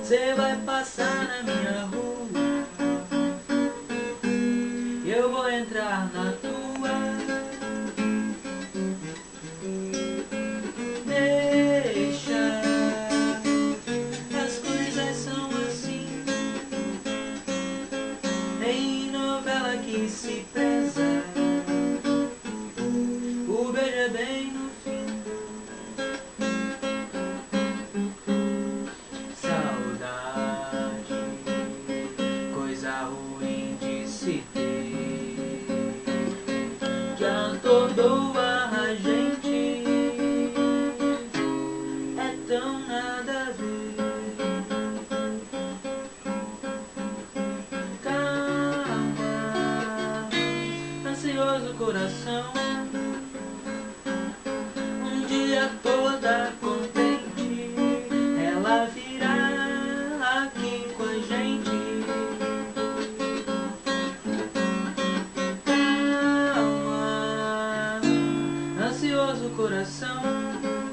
Cê vai passar na minha rua e eu vou entrar na tua. Deixa, as coisas são assim, em novela que se preza, o beijo é bem no fim. Saudade, coisa ruim de se ter, que atordoa a gente, é tão nada a ver. Calma, ansioso coração, um dia toda contente ela virá aqui com a gente. Calma, ansioso coração,